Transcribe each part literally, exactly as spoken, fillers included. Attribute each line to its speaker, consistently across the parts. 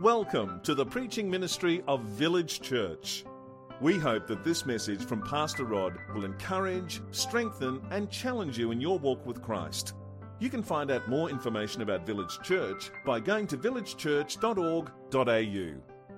Speaker 1: Welcome to the preaching ministry of Village Church. We hope that this message from Pastor Rod will encourage, strengthen and challenge you in your walk with Christ. You can find out more information about Village Church by going to village church dot org dot a u.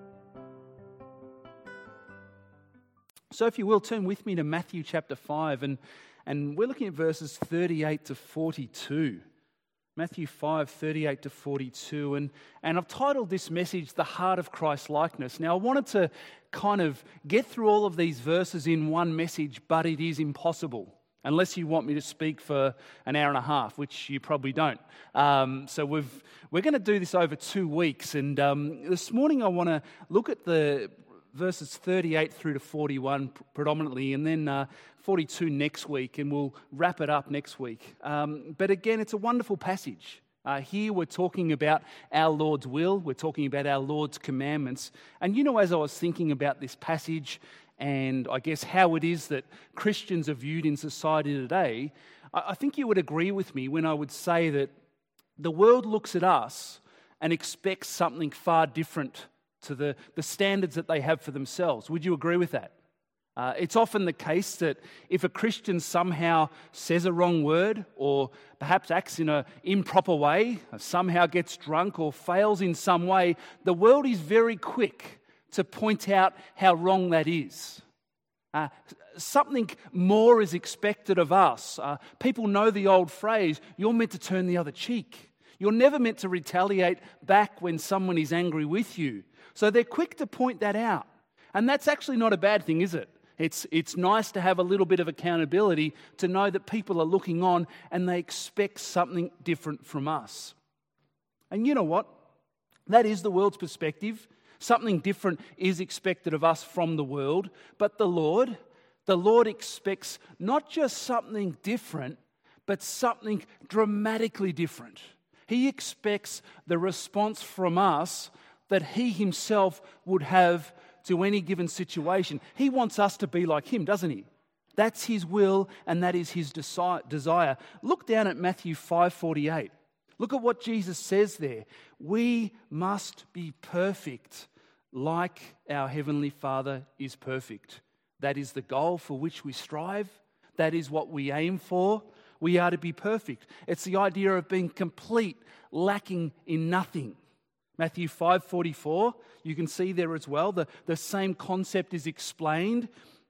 Speaker 2: So if you will, turn with me to Matthew chapter five, and, and we're looking at verses thirty-eight to forty-two. Matthew five, thirty-eight to forty-two, and, and I've titled this message, The Heart of Christ-Likeness. Now I wanted to kind of get through all of these verses in one message, but it is impossible, unless you want me to speak for an hour and a half, which you probably don't. Um, so we've, we're going to do this over two weeks, and um, this morning I want to look at the verses thirty-eight through to forty-one predominantly, and then uh, forty-two next week, and we'll wrap it up next week. Um, but again, it's a wonderful passage. Uh, here we're talking about our Lord's will, we're talking about our Lord's commandments. And you know, as I was thinking about this passage, and I guess how it is that Christians are viewed in society today, I, I think you would agree with me when I would say that the world looks at us and expects something far different to the, the standards that they have for themselves. Would you agree with that? Uh, it's often the case that if a Christian somehow says a wrong word or perhaps acts in an improper way, somehow gets drunk or fails in some way, the world is very quick to point out how wrong that is. Uh, something more is expected of us. Uh, people know the old phrase, you're meant to turn the other cheek. You're never meant to retaliate back when someone is angry with you. So they're quick to point that out. And that's actually not a bad thing, is it? It's, it's nice to have a little bit of accountability to know that people are looking on and they expect something different from us. And you know what? That is the world's perspective. Something different is expected of us from the world. But the Lord, the Lord expects not just something different, but something dramatically different. He expects the response from us that He Himself would have to any given situation. He wants us to be like Him, doesn't He? That's His will and that is His desire. Look down at Matthew five forty-eight. Look at what Jesus says there. We must be perfect like our Heavenly Father is perfect. That is the goal for which we strive. That is what we aim for. We are to be perfect. It's the idea of being complete, lacking in nothing. Matthew five forty-four, you can see there as well, the, the same concept is explained.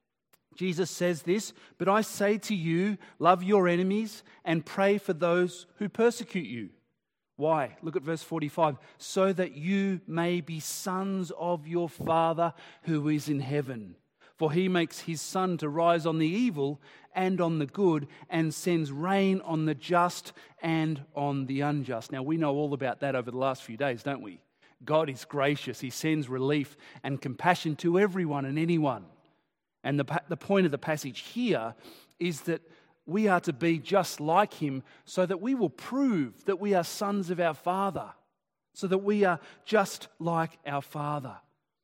Speaker 2: Jesus says this, but I say to you, love your enemies and pray for those who persecute you. Why? Look at verse forty-five. So that you may be sons of your Father who is in heaven. For He makes His sun to rise on the evil and on the good, and sends rain on the just and on the unjust. Now, we know all about that over the last few days, don't we? God is gracious. He sends relief and compassion to everyone and anyone. And the, the point of the passage here is that we are to be just like Him so that we will prove that we are sons of our Father, so that we are just like our Father.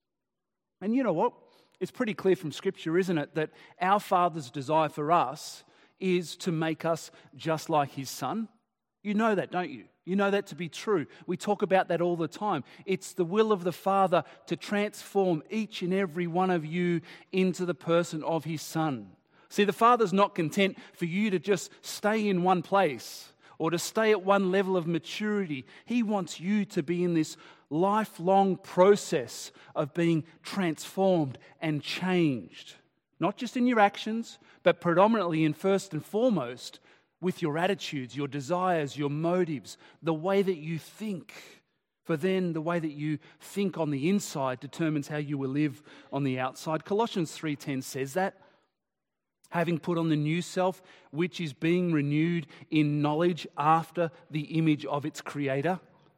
Speaker 2: And you know what? It's pretty clear from Scripture, isn't it, that our Father's desire for us is to make us just like His Son. You know that, don't you? You know that to be true. We talk about that all the time. It's the will of the Father to transform each and every one of you into the person of His Son. See, the Father's not content for you to just stay in one place or to stay at one level of maturity. He wants you to be in this lifelong process of being transformed and changed. Not just in your actions, but predominantly and first and foremost with your attitudes, your desires, your motives, the way that you think. For then the way that you think on the inside determines how you will live on the outside. Colossians three ten says that. Having put on the new self, which is being renewed in knowledge after the image of its Creator.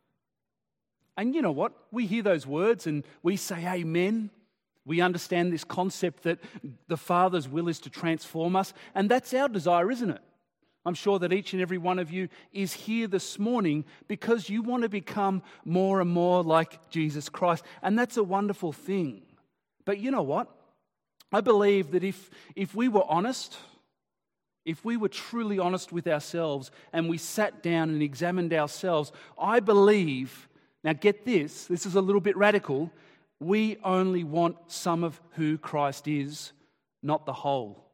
Speaker 2: And you know what? We hear those words and we say amen. We understand this concept that the Father's will is to transform us. And that's our desire, isn't it? I'm sure that each and every one of you is here this morning because you want to become more and more like Jesus Christ. And that's a wonderful thing. But you know what? I believe that if, if we were honest, if we were truly honest with ourselves and we sat down and examined ourselves, I believe Now get this, this is a little bit radical. We only want some of who Christ is, not the whole.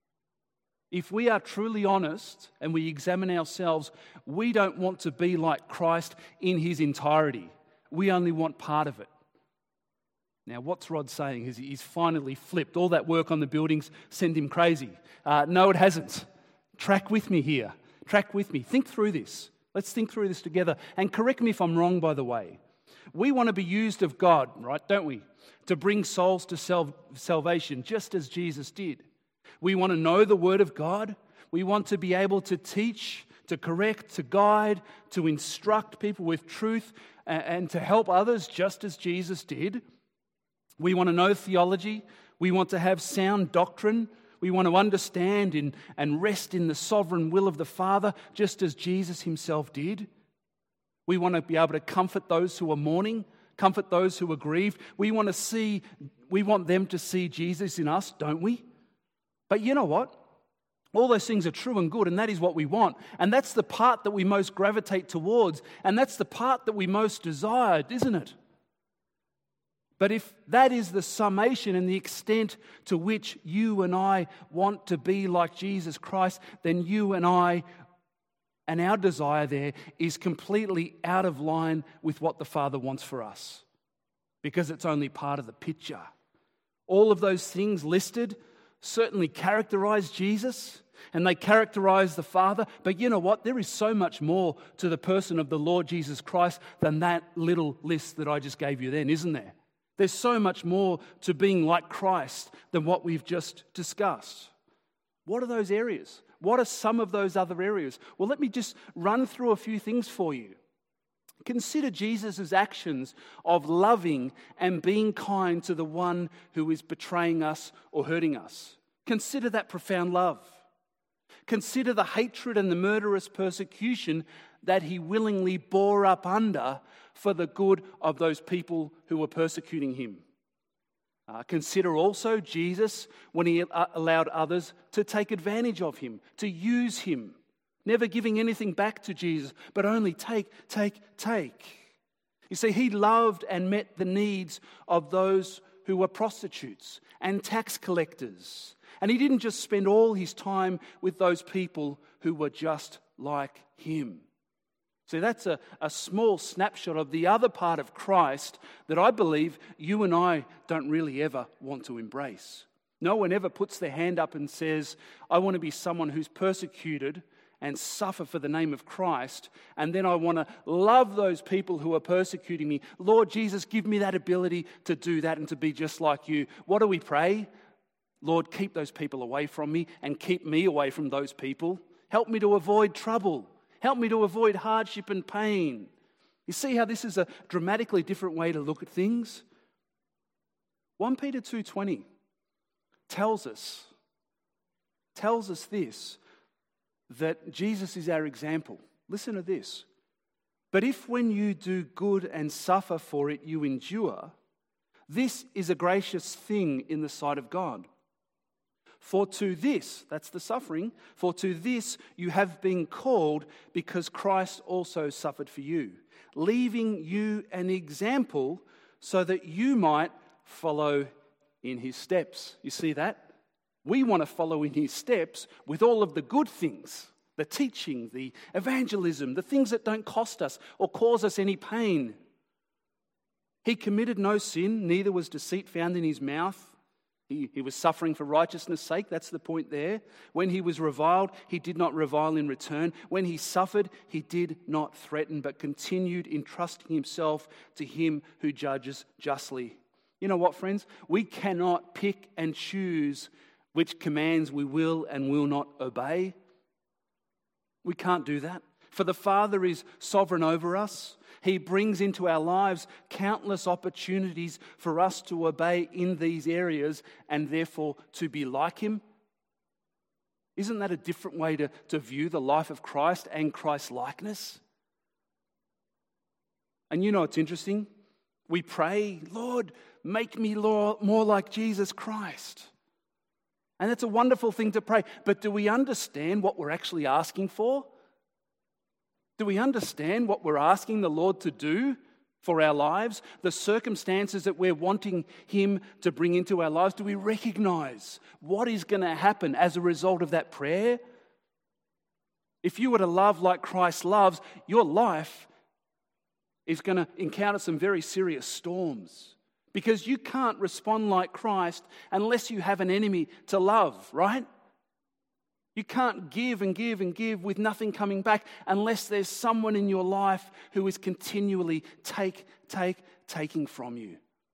Speaker 2: If we are truly honest and we examine ourselves, we don't want to be like Christ in his entirety. We only want part of it. Now, what's Rod saying? Is he's finally flipped. All that work on the buildings sent him crazy. Uh, no, it hasn't. Track with me here. Track with me. Think through this. Let's think through this together. And correct me if I'm wrong, by the way. We want to be used of God, right, don't we? To bring souls to sal- salvation, just as Jesus did. We want to know the Word of God. We want to be able to teach, to correct, to guide, to instruct people with truth, and, and to help others just as Jesus did. We want to know theology. We want to have sound doctrine. We want to understand in, and rest in the sovereign will of the Father, just as Jesus himself did. We want to be able to comfort those who are mourning, comfort those who are grieved. We want to see, we want them to see Jesus in us, don't we? But you know what? All those things are true and good, and that is what we want. And that's the part that we most gravitate towards, and that's the part that we most desired, isn't it? But if that is the summation and the extent to which you and I want to be like Jesus Christ, then you and I and our desire there is completely out of line with what the Father wants for us, because it's only part of the picture. All of those things listed certainly characterize Jesus and they characterize the Father, but you know what? There is so much more to the person of the Lord Jesus Christ than that little list that I just gave you then, isn't there? There's so much more to being like Christ than what we've just discussed. What are those areas? What are some of those other areas? Well, let me just run through a few things for you. Consider Jesus' actions of loving and being kind to the one who is betraying us or hurting us. Consider that profound love. Consider the hatred and the murderous persecution that he willingly bore up under for the good of those people who were persecuting him. Uh, consider also Jesus when he allowed others to take advantage of him, to use him, never giving anything back to Jesus, but only take, take, take. You see, he loved and met the needs of those who were prostitutes and tax collectors. And he didn't just spend all his time with those people who were just like him. So that's a, a small snapshot of the other part of Christ that I believe you and I don't really ever want to embrace. No one ever puts their hand up and says, I want to be someone who's persecuted and suffer for the name of Christ, and then I want to love those people who are persecuting me. Lord Jesus, give me that ability to do that and to be just like you. What do we pray? Lord, keep those people away from me and keep me away from those people. Help me to avoid trouble. Help me to avoid hardship and pain. You see how this is a dramatically different way to look at things? First Peter two twenty tells us, tells us this, that Jesus is our example. Listen to this. But if when you do good and suffer for it you endure, this is a gracious thing in the sight of God. For to this, that's the suffering, for to this you have been called, because Christ also suffered for you, leaving you an example so that you might follow in his steps. You see that? We want to follow in his steps with all of the good things, the teaching, the evangelism, the things that don't cost us or cause us any pain. He committed no sin, neither was deceit found in his mouth. He, he was suffering for righteousness' sake, that's the point there. When he was reviled, he did not revile in return. When he suffered, he did not threaten, but continued entrusting himself to him who judges justly. You know what, friends? We cannot pick and choose which commands we will and will not obey. We can't do that. For the Father is sovereign over us. He brings into our lives countless opportunities for us to obey in these areas and therefore to be like him. Isn't that a different way to, to view the life of Christ and Christ's likeness? And you know it's interesting? We pray, Lord, make me more like Jesus Christ. And that's a wonderful thing to pray. But do we understand what we're actually asking for? Do we understand what we're asking the Lord to do for our lives, the circumstances that we're wanting him to bring into our lives? Do we recognize what is going to happen as a result of that prayer? If you were to love like Christ loves, your life is going to encounter some very serious storms, because you can't respond like Christ unless you have an enemy to love, right? You can't give and give and give with nothing coming back unless there's someone in your life who is continually take, take, taking from you.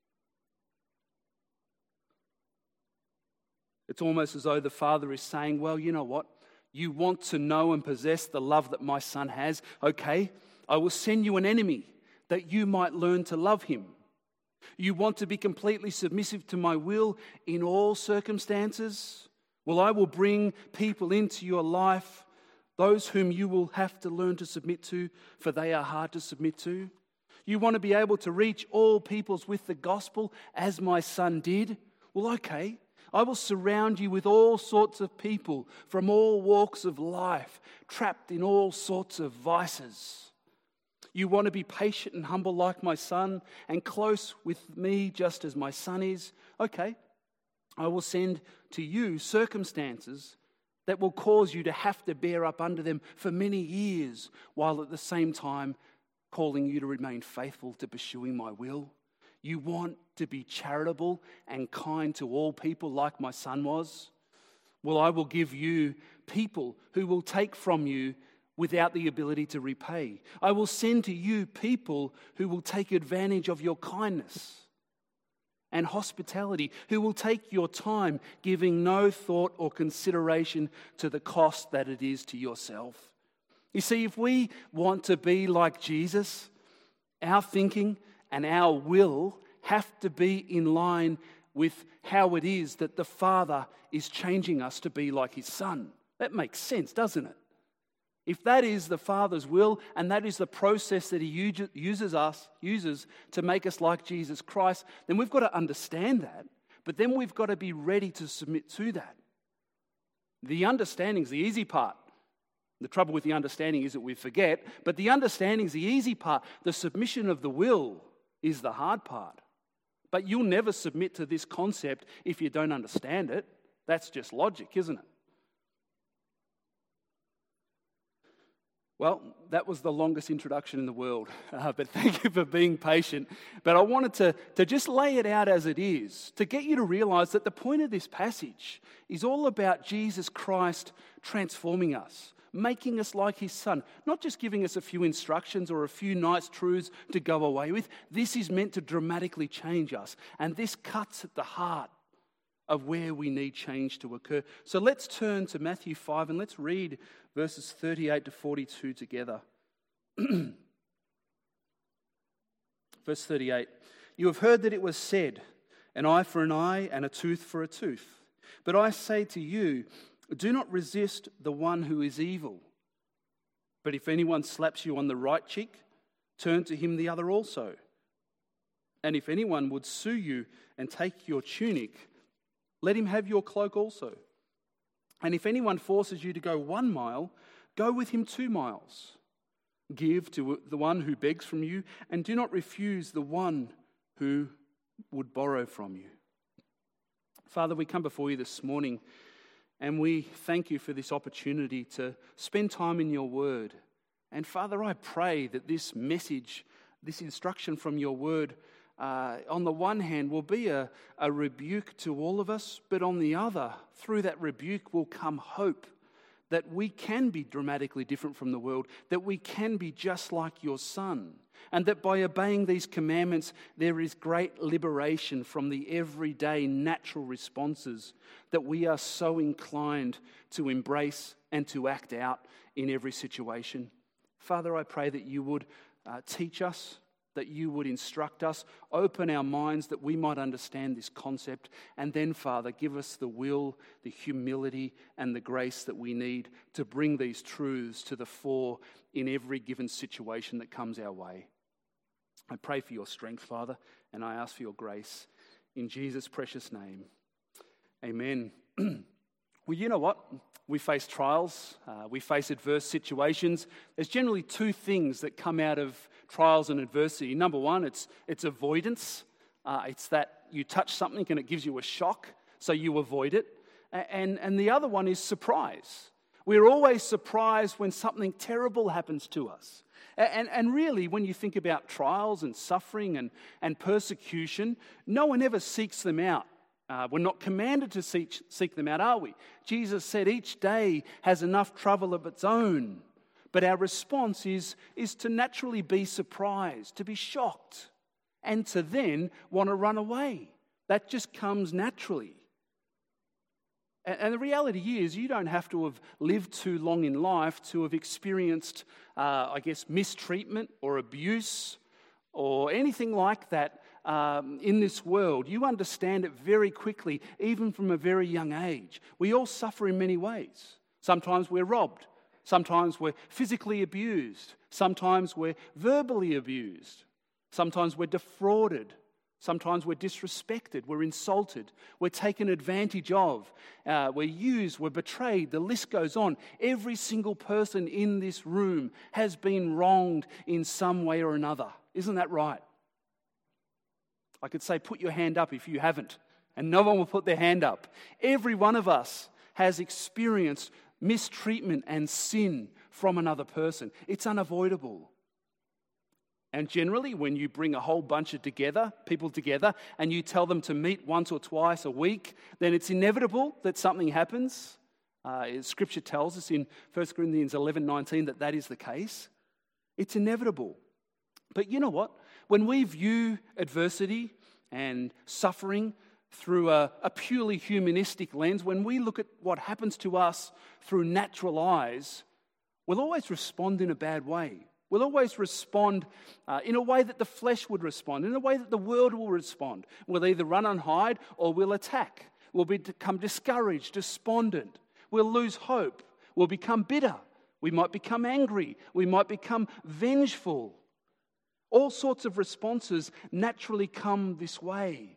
Speaker 2: It's almost as though the Father is saying, well, you know what? You want to know and possess the love that my Son has? Okay, I will send you an enemy that you might learn to love him. You want to be completely submissive to my will in all circumstances? Well, I will bring people into your life, those whom you will have to learn to submit to, for they are hard to submit to. You want to be able to reach all peoples with the gospel as my Son did? Well, okay, I will surround you with all sorts of people from all walks of life, trapped in all sorts of vices. You want to be patient and humble like my Son and close with me just as my Son is? Okay, I will send to you circumstances that will cause you to have to bear up under them for many years, while at the same time calling you to remain faithful to pursuing my will. You want to be charitable and kind to all people like my Son was? Well, I will give you people who will take from you without the ability to repay. I will send to you people who will take advantage of your kindness and hospitality, who will take your time, giving no thought or consideration to the cost that it is to yourself. You see, if we want to be like Jesus, our thinking and our will have to be in line with how it is that the Father is changing us to be like his Son. That makes sense, doesn't it? If that is the Father's will, and that is the process that he uses us, uses to make us like Jesus Christ, then we've got to understand that. But then we've got to be ready to submit to that. The understanding is the easy part. The trouble with the understanding is that we forget, but the understanding is the easy part. The submission of the will is the hard part. But you'll never submit to this concept if you don't understand it. That's just logic, isn't it? Well, that was the longest introduction in the world, uh, but thank you for being patient. But I wanted to, to just lay it out as it is, to get you to realize that the point of this passage is all about Jesus Christ transforming us, making us like his Son, not just giving us a few instructions or a few nice truths to go away with. This is meant to dramatically change us, and this cuts at the heart of where we need change to occur. So let's turn to Matthew five and let's read verses thirty-eight to forty-two together. Verse thirty-eight, you have heard that it was said, an eye for an eye and a tooth for a tooth. But I say to you, do not resist the one who is evil. But if anyone slaps you on the right cheek, turn to him the other also. And if anyone would sue you and take your tunic, let him have your cloak also. And if anyone forces you to go one mile, go with him two miles. Give to the one who begs from you, and do not refuse the one who would borrow from you. Father, we come before you this morning, and we thank you for this opportunity to spend time in your word. And Father, I pray that this message, this instruction from your word, Uh, on the one hand, will be a, a rebuke to all of us, but on the other, through that rebuke will come hope that we can be dramatically different from the world, that we can be just like your Son, and that by obeying these commandments, there is great liberation from the everyday natural responses that we are so inclined to embrace and to act out in every situation. Father, I pray that you would uh, teach us, that you would instruct us, open our minds that we might understand this concept, and then, Father, give us the will, the humility, and the grace that we need to bring these truths to the fore in every given situation that comes our way. I pray for your strength, Father, and I ask for your grace. In Jesus' precious name, amen. Well, you know what? We face trials, uh, we face adverse situations. There's generally two things that come out of trials and adversity. Number one, it's it's avoidance. Uh, it's that you touch something and it gives you a shock, so you avoid it. And, and the other one is surprise. We're always surprised when something terrible happens to us. And, and really, when you think about trials and suffering and, and persecution, no one ever seeks them out. Uh, we're not commanded to seek, seek them out, are we? Jesus said each day has enough trouble of its own. But our response is, is to naturally be surprised, to be shocked, and to then want to run away. That just comes naturally. And, and the reality is you don't have to have lived too long in life to have experienced, uh, I guess, mistreatment or abuse or anything like that. Um, in this world, you understand it very quickly, even from a very young age. We all suffer in many ways. Sometimes we're robbed. Sometimes we're physically abused. Sometimes we're verbally abused. Sometimes we're defrauded. Sometimes we're disrespected. We're insulted. We're taken advantage of. Uh, we're used. We're betrayed. The list goes on. Every single person in this room has been wronged in some way or another. Isn't that right? I could say, put your hand up if you haven't, and no one will put their hand up. Every one of us has experienced mistreatment and sin from another person. It's unavoidable. And generally, when you bring a whole bunch of together, people together, and you tell them to meet once or twice a week, then it's inevitable that something happens. Uh, Scripture tells us in First Corinthians eleven nineteen that that is the case. It's inevitable. But you know what? When we view adversity and suffering through a, a purely humanistic lens, when we look at what happens to us through natural eyes, we'll always respond in a bad way. We'll always respond uh, in a way that the flesh would respond, in a way that the world will respond. We'll either run and hide or we'll attack. We'll become discouraged, despondent. We'll lose hope. We'll become bitter. We might become angry. We might become vengeful. All sorts of responses naturally come this way.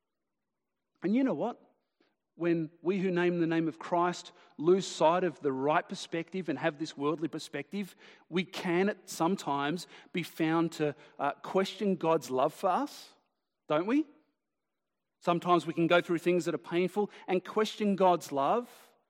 Speaker 2: And you know what? When we who name the name of Christ lose sight of the right perspective and have this worldly perspective, we can sometimes be found to uh, question God's love for us, don't we? Sometimes we can go through things that are painful and question God's love.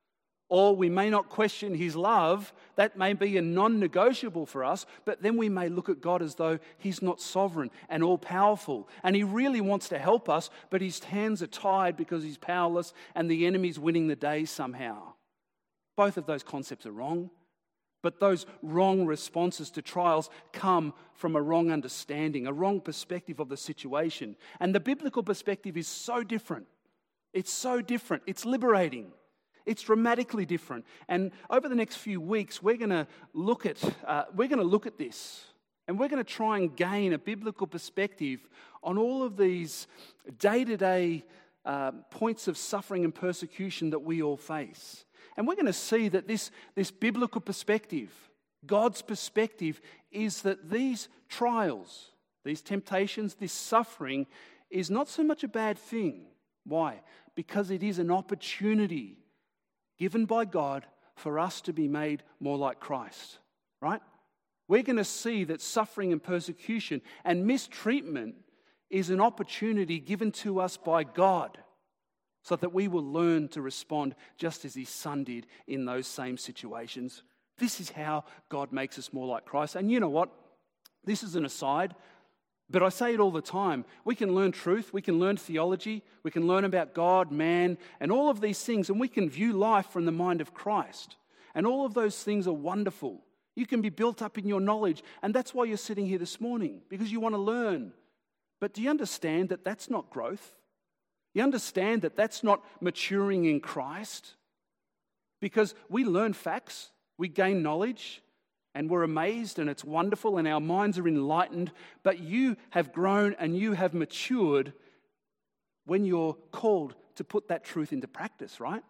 Speaker 2: Or we may not question his love. That may be a non-negotiable for us, but then we may look at God as though he's not sovereign and all-powerful. And he really wants to help us, but his hands are tied because he's powerless and the enemy's winning the day somehow. Both of those concepts are wrong. But those wrong responses to trials come from a wrong understanding, a wrong perspective of the situation. And the biblical perspective is so different. It's so different. It's liberating. It's dramatically different. And over the next few weeks, we're going to look at uh, we're going to look at this, and we're going to try and gain a biblical perspective on all of these day-to-day uh, points of suffering and persecution that we all face. And we're going to see that this, this biblical perspective, God's perspective, is that these trials, these temptations, this suffering is not so much a bad thing. Why? Because it is an opportunity given by God for us to be made more like Christ, right? We're going to see that suffering and persecution and mistreatment is an opportunity given to us by God so that we will learn to respond just as his Son did in those same situations. This is how God makes us more like Christ. And you know what? This is an aside, but I say it all the time. We can learn truth, we can learn theology, we can learn about God, man, and all of these things, and we can view life from the mind of Christ. And all of those things are wonderful. You can be built up in your knowledge, and that's why you're sitting here this morning, because you want to learn. But do you understand that that's not growth? You understand that that's not maturing in Christ? Because we learn facts, we gain knowledge, and we're amazed and it's wonderful and our minds are enlightened, but you have grown and you have matured when you're called to put that truth into practice, right?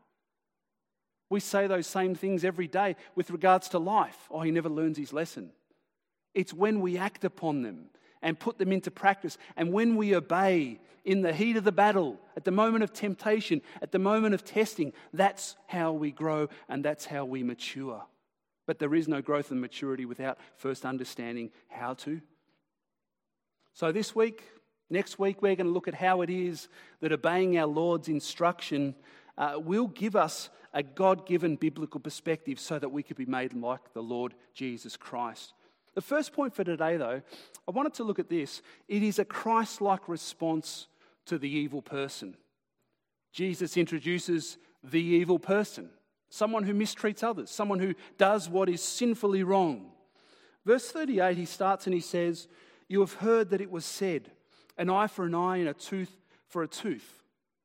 Speaker 2: We say those same things every day with regards to life. Oh, he never learns his lesson. It's when we act upon them and put them into practice. And when we obey in the heat of the battle, at the moment of temptation, at the moment of testing, that's how we grow and that's how we mature. But there is no growth and maturity without first understanding how to. So this week, next week, we're going to look at how it is that obeying our Lord's instruction uh, will give us a God-given biblical perspective so that we could be made like the Lord Jesus Christ. The first point for today, though, I wanted to look at this. It is a Christ-like response to the evil person. Jesus introduces the evil person, someone who mistreats others, someone who does what is sinfully wrong. Verse thirty-eight, he starts and he says, "You have heard that it was said, an eye for an eye and a tooth for a tooth."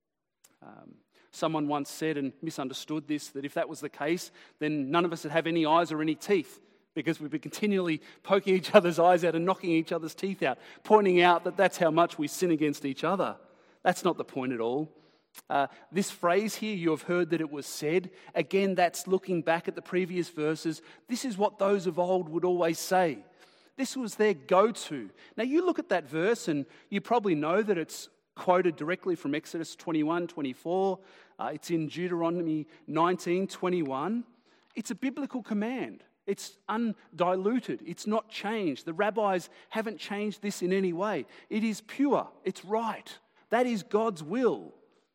Speaker 2: Um, someone once said and misunderstood this, that if that was the case, then none of us would have any eyes or any teeth, because we'd be continually poking each other's eyes out and knocking each other's teeth out, pointing out that that's how much we sin against each other. That's not the point at all. Uh, this phrase here, "you have heard that it was said," again, that's looking back at the previous verses. This is what those of old would always say. This was their go-to. Now, you look at that verse and you probably know that it's quoted directly from Exodus twenty-one, twenty-four. Uh, it's in Deuteronomy nineteen, twenty-one. It's a biblical command. It's undiluted. It's not changed. The rabbis haven't changed this in any way. It is pure. It's right. That is God's will.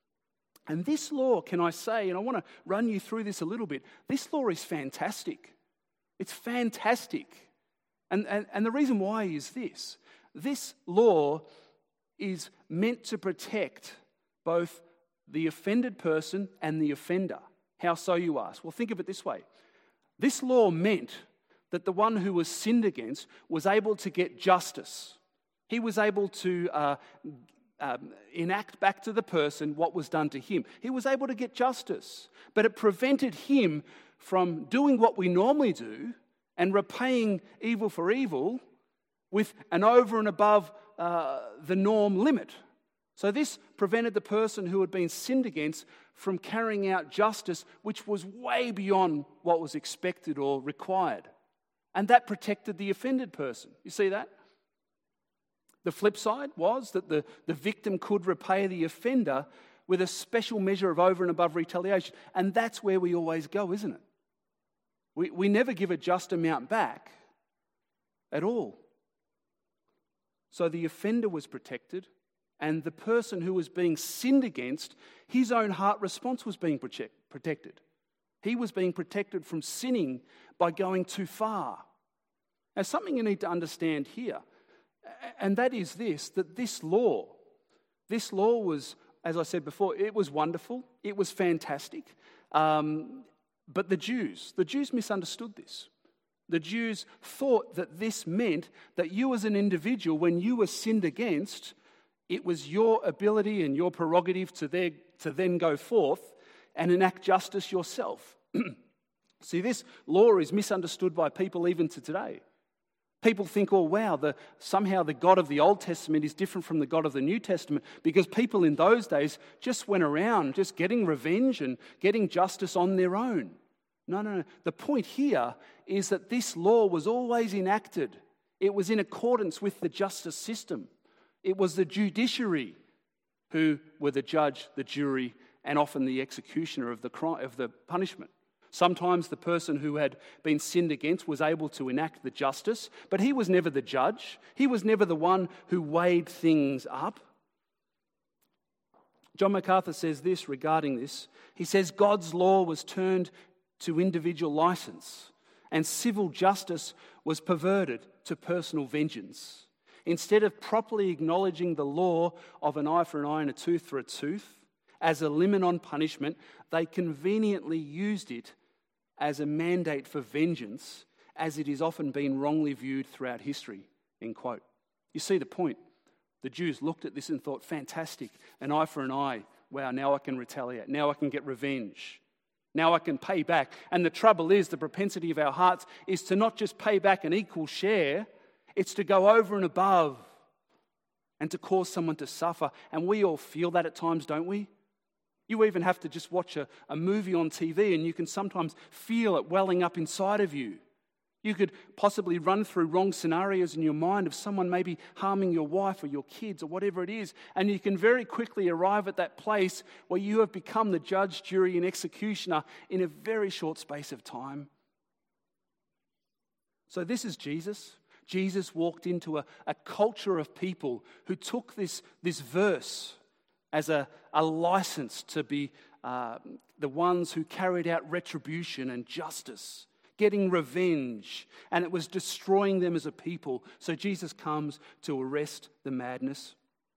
Speaker 2: And this law, can I say, and I want to run you through this a little bit, this law is fantastic. It's fantastic. And, and, and the reason why is this. This law is meant to protect both the offended person and the offender. How so, you ask? Well, think of it this way. This law meant that the one who was sinned against was able to get justice. He was able to uh, um, enact back to the person what was done to him. He was able to get justice, but it prevented him from doing what we normally do and repaying evil for evil with an over and above uh, the norm limit. So this prevented the person who had been sinned against from carrying out justice, which was way beyond what was expected or required. And that protected the offended person. You see that? The flip side was that the, the victim could repay the offender with a special measure of over and above retaliation. And that's where we always go, isn't it? We, we never give a just amount back at all. So the offender was protected, and the person who was being sinned against, his own heart response was being protect, protected. He was being protected from sinning by going too far. Now, something you need to understand here, and that is this, that this law, this law was, as I said before, it was wonderful, it was fantastic, um, but the Jews, the Jews misunderstood this. The Jews thought that this meant that you as an individual, when you were sinned against, it was your ability and your prerogative to, there, to then go forth and enact justice yourself. See, this law is misunderstood by people even to today. People think, oh wow, the, somehow the God of the Old Testament is different from the God of the New Testament, because people in those days just went around just getting revenge and getting justice on their own. No, no, no. The point here is that this law was always enacted. It was in accordance with the justice system. It was the judiciary who were the judge, the jury, and often the executioner of the crime, of the punishment. Sometimes the person who had been sinned against was able to enact the justice, but he was never the judge. He was never the one who weighed things up. John MacArthur says this regarding this. He says, God's law was turned to individual license, and civil justice was perverted to personal vengeance. Instead of properly acknowledging the law of an eye for an eye and a tooth for a tooth as a limit on punishment, they conveniently used it as a mandate for vengeance, as it is often been wrongly viewed throughout history, end quote. You see the point. The Jews looked at this and thought, fantastic, an eye for an eye. Wow, now I can retaliate. Now I can get revenge. Now I can pay back. And the trouble is, the propensity of our hearts is to not just pay back an equal share, it's to go over and above and to cause someone to suffer. And we all feel that at times, don't we? You even have to just watch a, a movie on T V and you can sometimes feel it welling up inside of you. You could possibly run through wrong scenarios in your mind of someone maybe harming your wife or your kids or whatever it is, and you can very quickly arrive at that place where you have become the judge, jury, and executioner in a very short space of time. So this is Jesus. Jesus walked into a, a culture of people who took this, this verse as a, a license to be uh, the ones who carried out retribution and justice, getting revenge, and it was destroying them as a people. So Jesus comes to arrest the madness.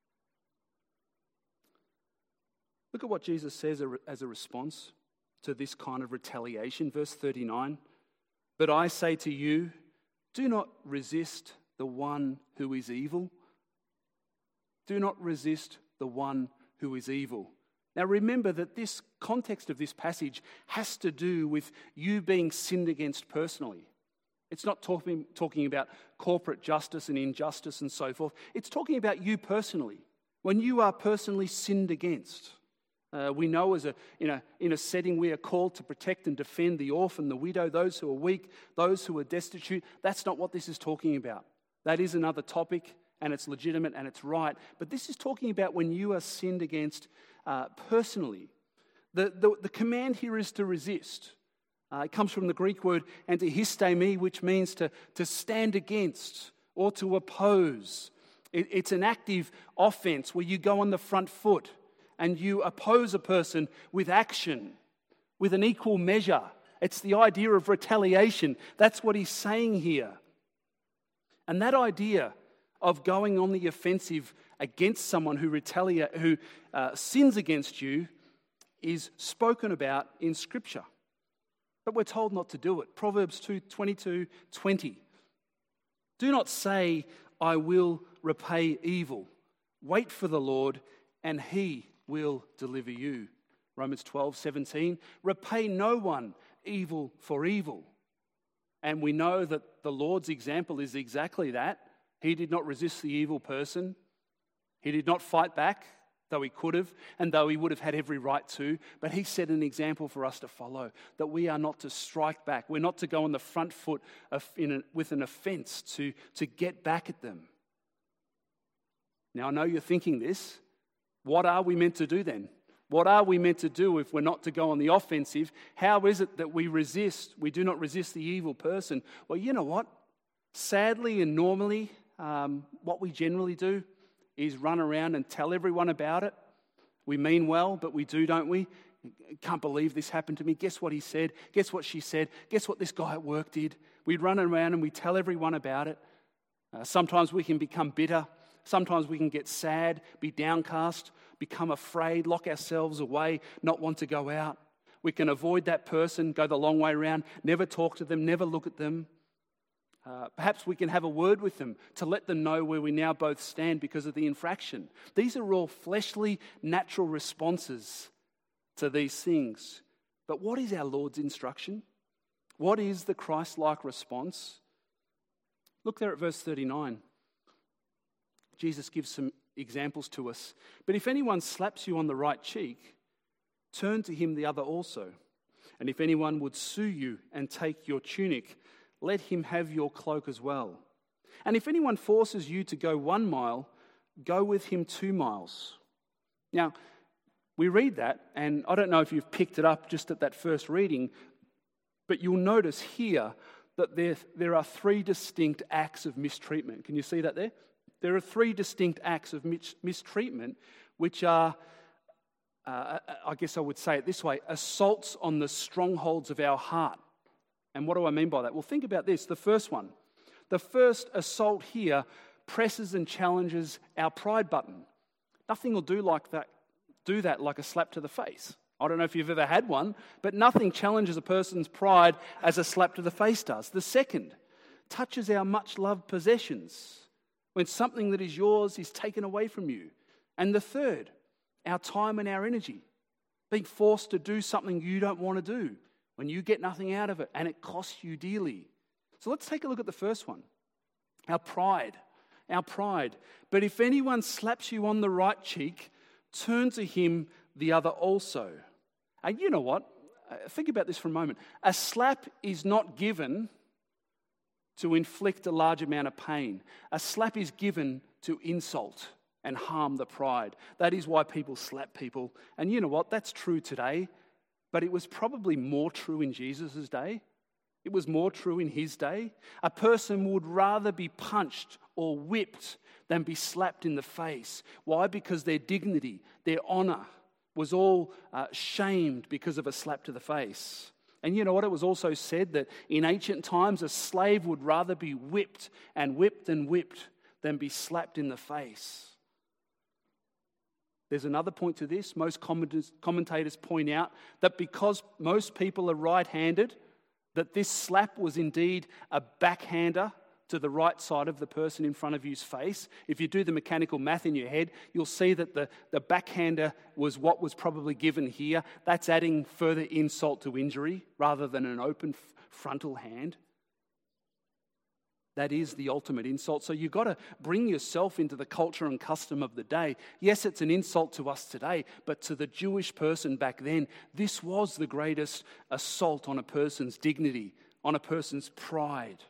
Speaker 2: Look at what Jesus says as a response to this kind of retaliation. Verse thirty-nine, "But I say to you, do not resist the one who is evil." Do not resist the one who is evil. Now remember that this context of this passage has to do with you being sinned against personally. It's not talking, talking about corporate justice and injustice and so forth. It's talking about you personally. When you are personally sinned against. Uh, we know as a, in, a, in a setting we are called to protect and defend the orphan, the widow, those who are weak, those who are destitute. That's not what this is talking about. That is another topic, and it's legitimate and it's right. But this is talking about when you are sinned against uh, personally. The, the, the command here is to resist. Uh, it comes from the Greek word antihistemi, which means to, to stand against or to oppose. It, it's an active offense where you go on the front foot and you oppose a person with action, with an equal measure. It's the idea of retaliation. That's what he's saying here. And that idea of going on the offensive against someone who retaliate, who uh, sins against you is spoken about in Scripture. But we're told not to do it. Proverbs two twenty-two twenty. "Do not say, I will repay evil. Wait for the Lord, and he will deliver you." Romans twelve seventeen. "Repay no one evil for evil." And we know that the Lord's example is exactly that. He did not resist the evil person. He did not fight back, though he could have, and though he would have had every right to. But he set an example for us to follow, that we are not to strike back. We're not to go on the front foot of, in a, with an offense to, to get back at them. Now, I know you're thinking this. What are we meant to do then? What are we meant to do if we're not to go on the offensive? How is it that we resist? We do not resist the evil person. Well, you know what? Sadly and normally, um, what we generally do is run around and tell everyone about it. We mean well, but we do, don't we? Can't believe this happened to me. Guess what he said? Guess what she said? Guess what this guy at work did? We run around and we tell everyone about it. Uh, sometimes we can become bitter. Sometimes we can get sad, be downcast, become afraid, lock ourselves away, not want to go out. We can avoid that person, go the long way around, never talk to them, never look at them. Uh, perhaps we can have a word with them to let them know where we now both stand because of the infraction. These are all fleshly, natural responses to these things. But what is our Lord's instruction? What is the Christ-like response? Look there at verse thirty-nine. Jesus gives some examples to us. "But if anyone slaps you on the right cheek, turn to him the other also. And if anyone would sue you and take your tunic, let him have your cloak as well. And if anyone forces you to go one mile, go with him two miles." Now, we read that, and I don't know if you've picked it up just at that first reading, but you'll notice here that there, there are three distinct acts of mistreatment. Can you see that there? There are three distinct acts of mis- mistreatment, which are, uh, I guess I would say it this way, assaults on the strongholds of our heart. And what do I mean by that? Well, think about this. The first one. The first assault here presses and challenges our pride button. Nothing will do like that, do that like a slap to the face. I don't know if you've ever had one, but nothing challenges a person's pride as a slap to the face does. The second touches our much-loved possessions, when something that is yours is taken away from you. And the third, our time and our energy, being forced to do something you don't want to do, when you get nothing out of it and it costs you dearly. So let's take a look at the first one. Our pride. Our pride. "But if anyone slaps you on the right cheek, turn to him the other also." And you know what? Think about this for a moment. A slap is not given to inflict a large amount of pain. A slap is given to insult and harm the pride. That is why people slap people. And you know what? That's true today, but it was probably more true in Jesus' day. It was more true in his day. A person would rather be punched or whipped than be slapped in the face. Why? Because their dignity, their honor was all uh, shamed because of a slap to the face. And you know what? It was also said that in ancient times, a slave would rather be whipped and whipped and whipped than be slapped in the face. There's another point to this. Most commentators point out that because most people are right-handed, that this slap was indeed a backhander to the right side of the person in front of you's face. If you do the mechanical math in your head, you'll see that the, the backhander was what was probably given here. That's adding further insult to injury rather than an open f- frontal hand. That is the ultimate insult. So you've got to bring yourself into the culture and custom of the day. Yes, it's an insult to us today, but to the Jewish person back then, this was the greatest assault on a person's dignity, on a person's pride.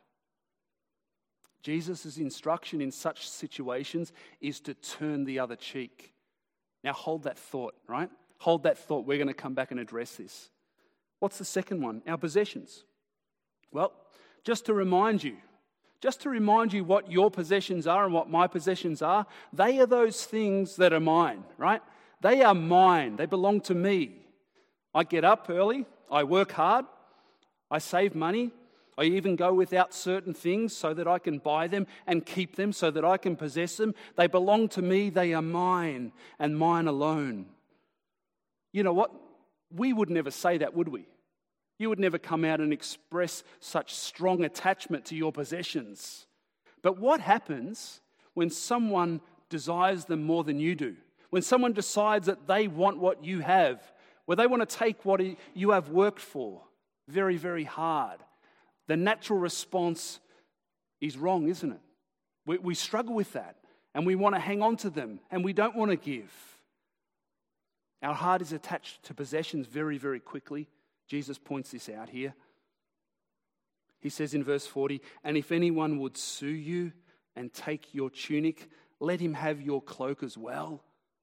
Speaker 2: Jesus' instruction in such situations is to turn the other cheek. Now hold that thought, right? Hold that thought. We're going to come back and address this. What's the second one? Our possessions. Well, just to remind you, Just to remind you what your possessions are and what my possessions are, they are those things that are mine, right? They are mine. They belong to me. I get up early. I work hard. I save money. I even go without certain things so that I can buy them and keep them so that I can possess them. They belong to me. They are mine and mine alone. You know what? We would never say that, would we? You would never come out and express such strong attachment to your possessions. But what happens when someone desires them more than you do? When someone decides that they want what you have, where they want to take what you have worked for very, very hard. The natural response is wrong, isn't it? We, we struggle with that, and we want to hang on to them, and we don't want to give. Our heart is attached to possessions very, very quickly. Jesus points this out here. He says in verse forty, "And if anyone would sue you and take your tunic, let him have your cloak as well."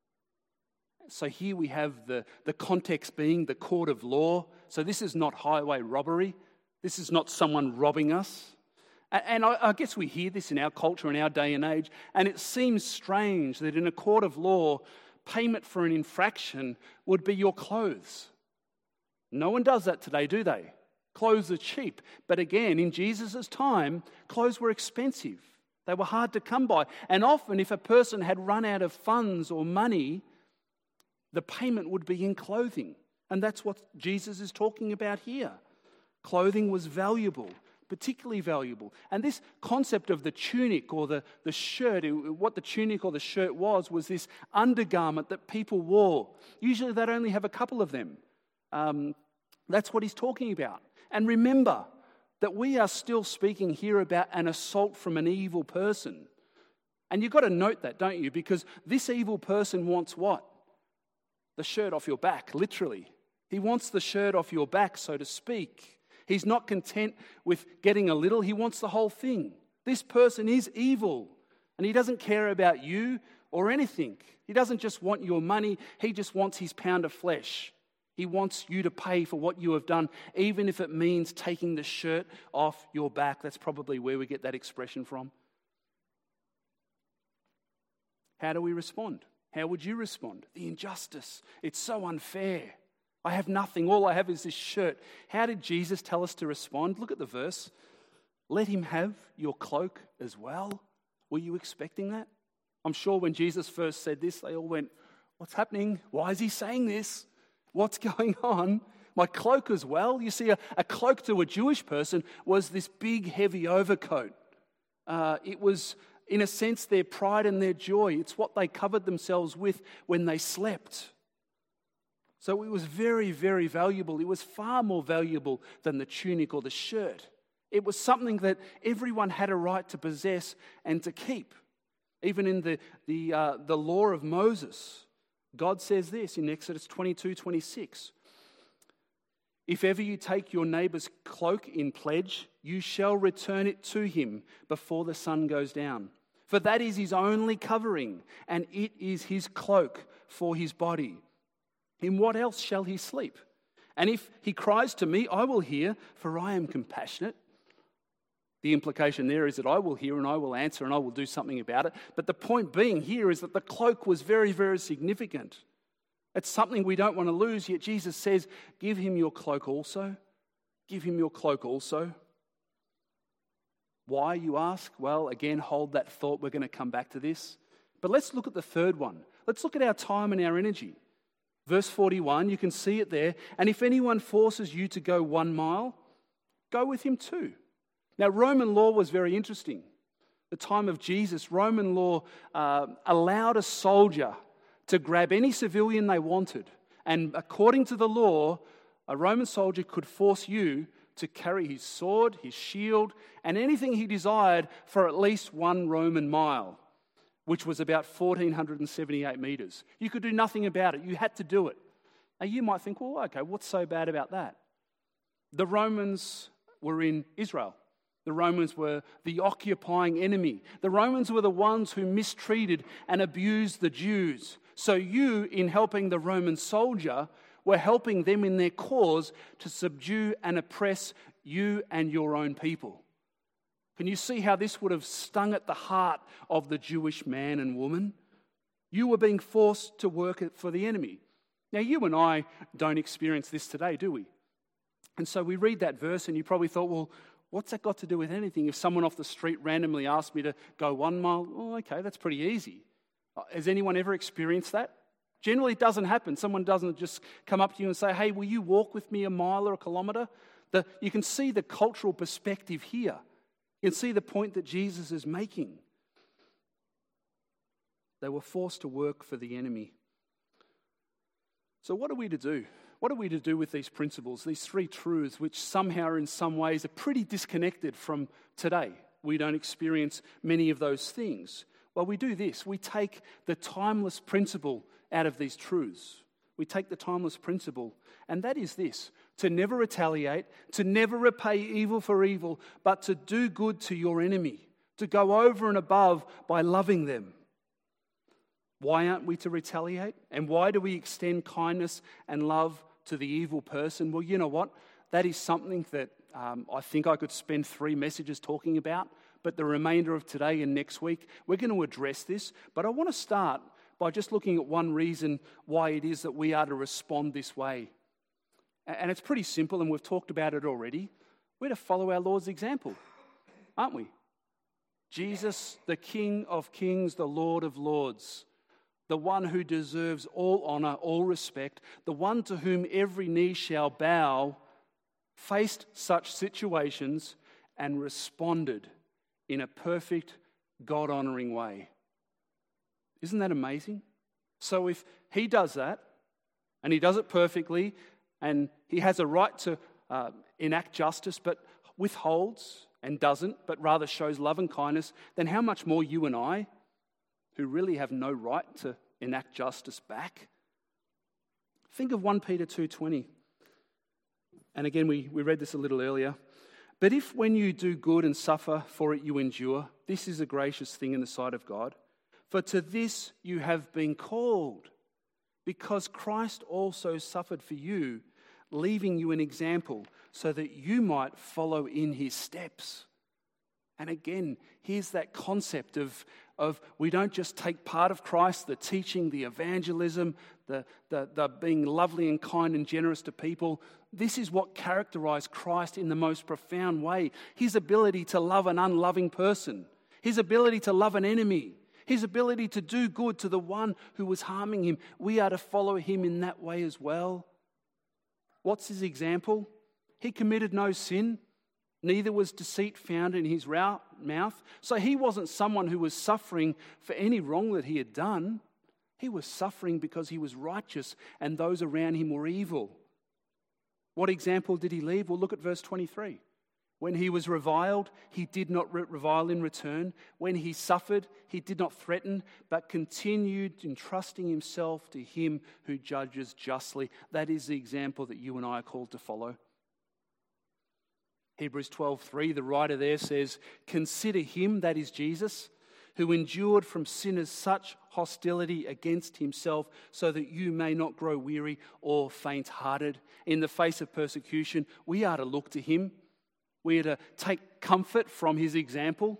Speaker 2: So here we have the, the context being the court of law. So this is not highway robbery. This is not someone robbing us. And, and I, I guess we hear this in our culture, in our day and age, and it seems strange that in a court of law, payment for an infraction would be your clothes. No one does that today, do they? Clothes are cheap. But again, in Jesus' time, clothes were expensive. They were hard to come by. And often, if a person had run out of funds or money, the payment would be in clothing. And that's what Jesus is talking about here. Clothing was valuable, particularly valuable. And this concept of the tunic or the, the shirt, what the tunic or the shirt was, was this undergarment that people wore. Usually they'd only have a couple of them. Um, that's what he's talking about. And remember that we are still speaking here about an assault from an evil person. And you've got to note that, don't you? Because this evil person wants what? The shirt off your back, literally. He wants the shirt off your back, so to speak. He's not content with getting a little. He wants the whole thing. This person is evil, and he doesn't care about you or anything. He doesn't just want your money. He just wants his pound of flesh. He wants you to pay for what you have done, even if it means taking the shirt off your back. That's probably where we get that expression from. How do we respond? How would you respond? The injustice. It's so unfair. I have nothing. All I have is this shirt. How did Jesus tell us to respond? Look at the verse. Let him have your cloak as well. Were you expecting that? I'm sure when Jesus first said this, they all went, what's happening? Why is he saying this? What's going on? My cloak as well? You see, a, a cloak to a Jewish person was this big, heavy overcoat. Uh, it was, in a sense, their pride and their joy. It's what they covered themselves with when they slept. So it was very, very valuable. It was far more valuable than the tunic or the shirt. It was something that everyone had a right to possess and to keep. Even in the, the, uh, the law of Moses, God says this in Exodus twenty-two twenty-six. If ever you take your neighbor's cloak in pledge, you shall return it to him before the sun goes down. For that is his only covering, and it is his cloak for his body. In what else shall he sleep? And if he cries to me, I will hear, for I am compassionate. The implication there is that I will hear and I will answer and I will do something about it. But the point being here is that the cloak was very, very significant. It's something we don't want to lose, yet Jesus says, give him your cloak also. Give him your cloak also. Why, you ask? Well, again, hold that thought. We're going to come back to this. But let's look at the third one. Let's look at our time and our energy. Verse forty-one, you can see it there. And if anyone forces you to go one mile, go with him too. Now, Roman law was very interesting. The time of Jesus, Roman law uh, allowed a soldier to grab any civilian they wanted. And according to the law, a Roman soldier could force you to carry his sword, his shield, and anything he desired for at least one Roman mile, which was about one thousand four hundred seventy-eight metres. You could do nothing about it. You had to do it. Now you might think, well, okay, what's so bad about that? The Romans were in Israel. The Romans were the occupying enemy. The Romans were the ones who mistreated and abused the Jews. So you, in helping the Roman soldier, were helping them in their cause to subdue and oppress you and your own people. Can you see how this would have stung at the heart of the Jewish man and woman? You were being forced to work for the enemy. Now, you and I don't experience this today, do we? And so we read that verse and you probably thought, well, what's that got to do with anything? If someone off the street randomly asked me to go one mile, oh, okay, that's pretty easy. Has anyone ever experienced that? Generally, it doesn't happen. Someone doesn't just come up to you and say, hey, will you walk with me a mile or a kilometre? The, you can see the cultural perspective here. You can see the point that Jesus is making. They were forced to work for the enemy. So what are we to do? What are we to do with these principles, these three truths, which somehow in some ways are pretty disconnected from today? We don't experience many of those things. Well, we do this. We take the timeless principle out of these truths. We take the timeless principle, and that is this: to never retaliate, to never repay evil for evil, but to do good to your enemy, to go over and above by loving them. Why aren't we to retaliate? And why do we extend kindness and love to the evil person? Well, you know what? That is something that um, I think I could spend three messages talking about, but the remainder of today and next week, we're going to address this. But I want to start by just looking at one reason why it is that we are to respond this way. And it's pretty simple, and we've talked about it already. We're to follow our Lord's example, aren't we? Jesus, the King of Kings, the Lord of Lords, the one who deserves all honour, all respect, the one to whom every knee shall bow, faced such situations and responded in a perfect, God-honouring way. Isn't that amazing? So if he does that, and he does it perfectly, and he has a right to uh, enact justice, but withholds and doesn't, but rather shows love and kindness, then how much more you and I, who really have no right to enact justice back? Think of First Peter two twenty. And again, we, we read this a little earlier. But if when you do good and suffer for it you endure, this is a gracious thing in the sight of God. For to this you have been called, because Christ also suffered for you, leaving you an example so that you might follow in his steps. And again, here's that concept of, of we don't just take part of Christ, the teaching, the evangelism, the, the, the being lovely and kind and generous to people. This is what characterized Christ in the most profound way. His ability to love an unloving person, his ability to love an enemy, his ability to do good to the one who was harming him. We are to follow him in that way as well. What's his example? He committed no sin. Neither was deceit found in his mouth. So he wasn't someone who was suffering for any wrong that he had done. He was suffering because he was righteous and those around him were evil. What example did he leave? Well, look at verse twenty-three. When he was reviled, he did not re- revile in return. When he suffered, he did not threaten, but continued entrusting himself to him who judges justly. That is the example that you and I are called to follow. Hebrews twelve three, the writer there says, "Consider him," that is Jesus, "who endured from sinners such hostility against himself, so that you may not grow weary or faint-hearted." In the face of persecution, we are to look to him. We are to take comfort from his example.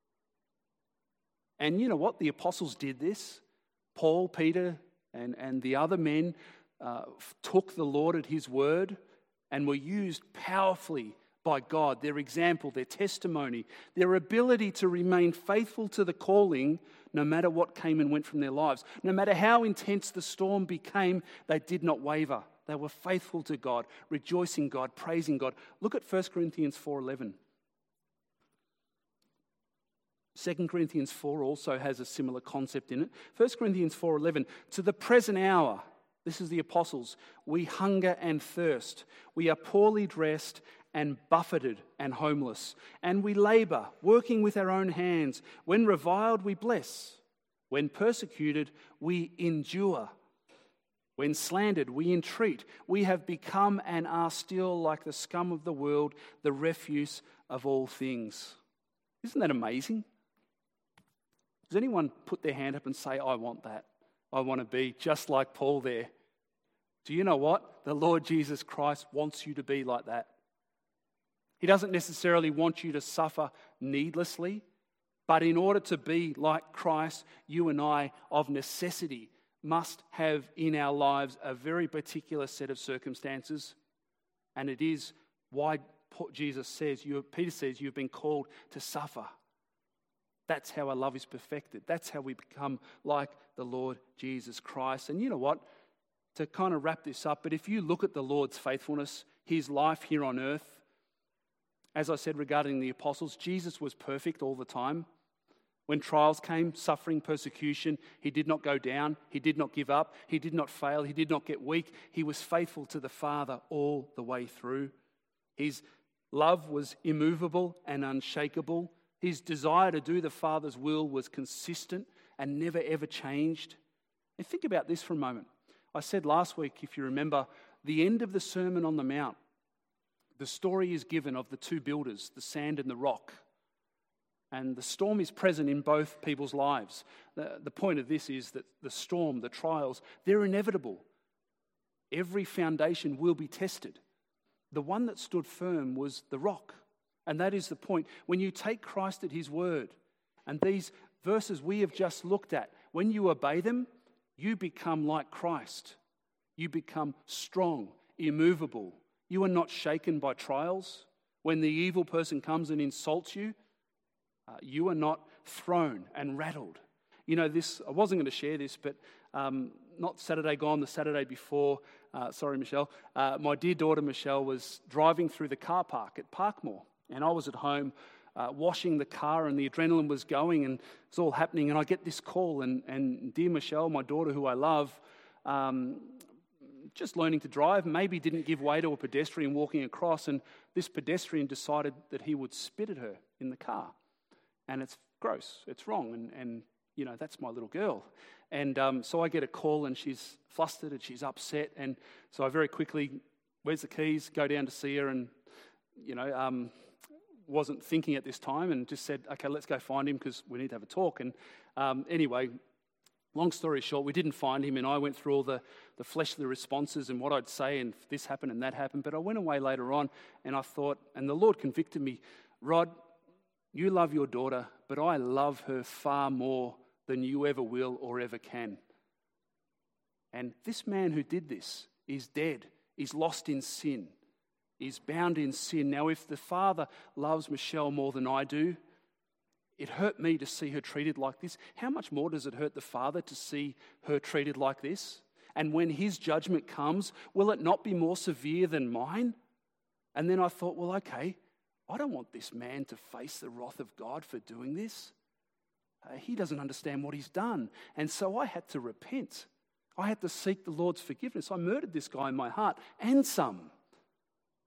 Speaker 2: And you know what? The apostles did this. Paul, Peter, and, and the other men uh, took the Lord at his word and were used powerfully by God. Their example, their testimony, their ability to remain faithful to the calling no matter what came and went from their lives. No matter how intense the storm became, they did not waver. They were faithful to God, rejoicing God, praising God. Look at First Corinthians four eleven. Second Corinthians four also has a similar concept in it. First Corinthians four eleven, "To the present hour," this is the apostles, "we hunger and thirst. We are poorly dressed and buffeted and homeless. And we labor, working with our own hands. When reviled, we bless. When persecuted, we endure. When slandered, we entreat. We have become and are still like the scum of the world, the refuse of all things." Isn't that amazing? Does anyone put their hand up and say, "I want that. I want to be just like Paul there"? Do you know what? The Lord Jesus Christ wants you to be like that. He doesn't necessarily want you to suffer needlessly, but in order to be like Christ, you and I, of necessity, must have in our lives a very particular set of circumstances. And it is why Jesus says, you, Peter says, you've been called to suffer. That's how our love is perfected. That's how we become like the Lord Jesus Christ. And you know what? To kind of wrap this up, but if you look at the Lord's faithfulness, his life here on earth, as I said regarding the apostles, Jesus was perfect all the time. When trials came, suffering, persecution, he did not go down. He did not give up. He did not fail. He did not get weak. He was faithful to the Father all the way through. His love was immovable and unshakable. His desire to do the Father's will was consistent and never ever changed. And think about this for a moment. I said last week, if you remember, the end of the Sermon on the Mount, the story is given of the two builders, the sand and the rock. And the storm is present in both people's lives. The, the point of this is that the storm, the trials, they're inevitable. Every foundation will be tested. The one that stood firm was the rock. And that is the point. When you take Christ at his word, and these verses we have just looked at, when you obey them, you become like Christ. You become strong, immovable. You are not shaken by trials. When the evil person comes and insults you, Uh, you are not thrown and rattled. You know, this, I wasn't going to share this, but um, not Saturday gone, the Saturday before, uh, sorry, Michelle, uh, my dear daughter Michelle was driving through the car park at Parkmore, and I was at home uh, washing the car, and the adrenaline was going, and it was all happening, and I get this call, and, and dear Michelle, my daughter who I love, um, just learning to drive, maybe didn't give way to a pedestrian walking across, and this pedestrian decided that he would spit at her in the car. And it's gross, it's wrong, and, and you know, that's my little girl. And um, so I get a call, and she's flustered, and she's upset, and so I very quickly, where's the keys, go down to see her, and, you know, um, wasn't thinking at this time, and just said, okay, let's go find him, because we need to have a talk. And um, anyway, long story short, we didn't find him, and I went through all the, the fleshly responses and what I'd say, and this happened and that happened, but I went away later on, and I thought, and the Lord convicted me, Rod, you love your daughter, but I love her far more than you ever will or ever can. And this man who did this is dead, is lost in sin, is bound in sin. Now, if the Father loves Michelle more than I do, it hurt me to see her treated like this. How much more does it hurt the Father to see her treated like this? And when his judgment comes, will it not be more severe than mine? And then I thought, well, okay, I don't want this man to face the wrath of God for doing this. Uh, he doesn't understand what he's done. And so I had to repent. I had to seek the Lord's forgiveness. I murdered this guy in my heart and some.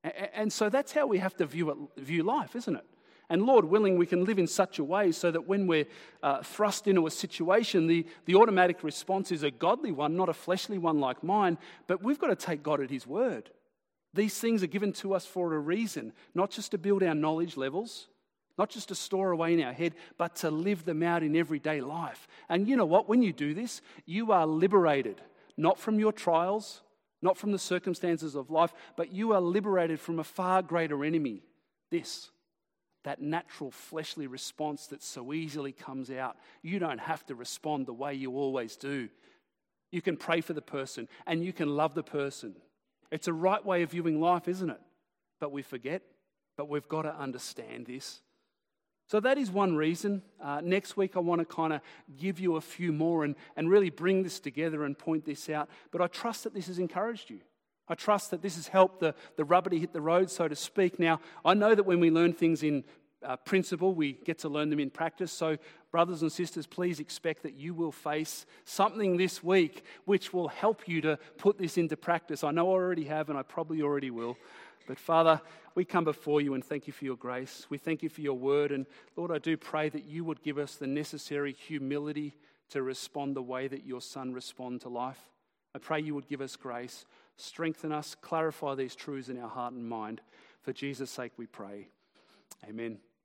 Speaker 2: And so that's how we have to view it, view life, isn't it? And Lord willing, we can live in such a way so that when we're uh, thrust into a situation, the, the automatic response is a godly one, not a fleshly one like mine. But we've got to take God at his word. These things are given to us for a reason, not just to build our knowledge levels, not just to store away in our head, but to live them out in everyday life. And you know what? When you do this, you are liberated, not from your trials, not from the circumstances of life, but you are liberated from a far greater enemy. This, that natural fleshly response that so easily comes out. You don't have to respond the way you always do. You can pray for the person and you can love the person. It's a right way of viewing life, isn't it? But we forget, but we've got to understand this. So that is one reason. Uh, next week I want to kind of give you a few more and, and really bring this together and point this out. But I trust that this has encouraged you. I trust that this has helped the, the rubber to hit the road, so to speak. Now, I know that when we learn things in uh, principle, we get to learn them in practice. So brothers and sisters, please expect that you will face something this week which will help you to put this into practice. I know I already have, and I probably already will. But Father, we come before you and thank you for your grace. We thank you for your word. And Lord, I do pray that you would give us the necessary humility to respond the way that your Son responded to life. I pray you would give us grace, strengthen us, clarify these truths in our heart and mind. For Jesus' sake we pray. Amen.